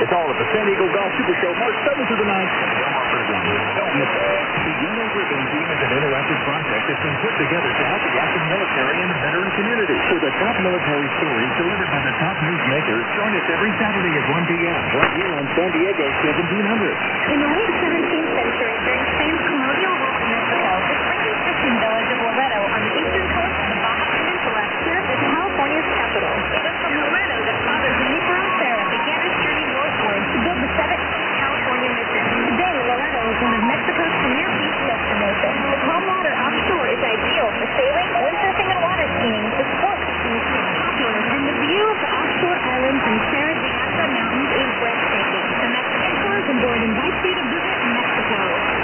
It's all at the San Diego Golf Super Show, March 7th through the 9th. Don't miss it. The Yellow Ribbon Team is an interactive project that's been put together to help the active military and the veteran community. For the top military stories delivered by the top newsmakers, join us every Saturday at 1 p.m. right here on San Diego 1700. In the late 17th century, during Spain's colonial rule in Mexico, the tiny fishing village of Loreto on the eastern coast of the Baja Peninsula served as California's capital. It was from Loreto that Father Junipero Serra began his journey northward to build the 17th California mission. Today, Loreto is one of Mexico's premier beach destinations. The calm water offshore is ideal for sailing, windsurfing, and water skiing. The sport is popular, and the view of the offshore islands and Serra de Yatra Mountains is breathtaking. The Mexican Tourism Board invites you to visit Mexico.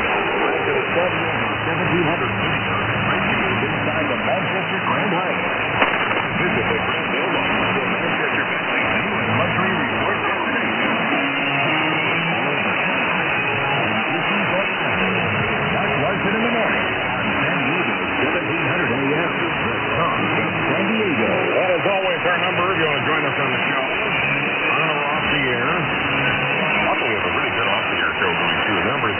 1700 inside the Manchester Grand Hyatt. Visit the Grand Dome of Manchester Family's new and luxury resort destination. Mark Larson in the morning on San Diego 1700 AM. The Song of San Diego. Well, as always, our number, if you want to join us on the show, on or off the air. Also, we have a really good off-the-air show going, too. The number is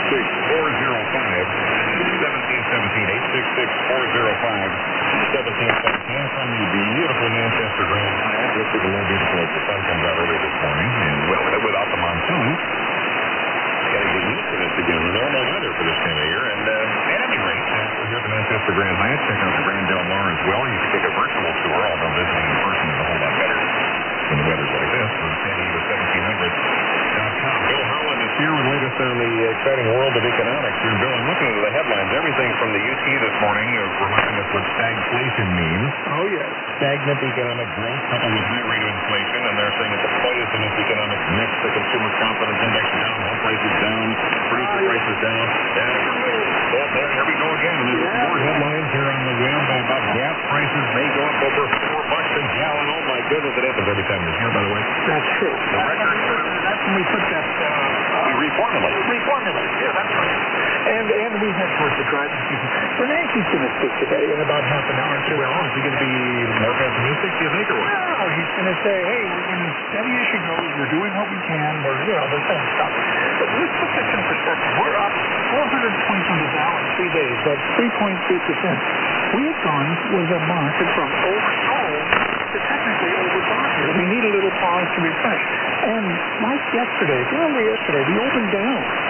866-405-1717. From the beautiful Manchester Grand Hyatt. Looks like a little beautiful as the sun comes out early this morning. And without the monsoon, getting the used to this again, the normal weather for this time of year. And at any rate, we're here at the Manchester Grand Hyatt. Check out the Grand Del Mar as well. You can take a virtual tour, although visiting in person is a whole lot better when the weather's like this. From San Diego 1700.com. Bill Holland is here with the latest on the exciting world of economics. Here, Bill, I'm looking at the headlines. Everything from the UT this morning reminding us what stagflation means. Oh, yes. Stagnant economic growth coupled with high rate of inflation, and they're saying it's quite as in its economic mix. The consumer confidence index down, home prices down, producer prices down. Well, there we go again. And there's more headlines here on the web about gas prices may go up over $4 a gallon. Oh my goodness, it happens every time this year, by the way. That's true. That's when we put that... We reformulate. Yeah, that's right. And we head towards the driving season. Bernanke's going to speak today in about half an hour or two. Well, is he going to be more pessimistic, do you think, or what? No, he's going to say, hey, we're going to steady as she goes. We're doing what we can. The same stuff. But let's put this in perspective. We're up 400 points on the Dow in 3 days. That's 3.3%. We had gone with a market from oversold to technically overbought here. We need a little pause to refresh. And like yesterday, the opened down.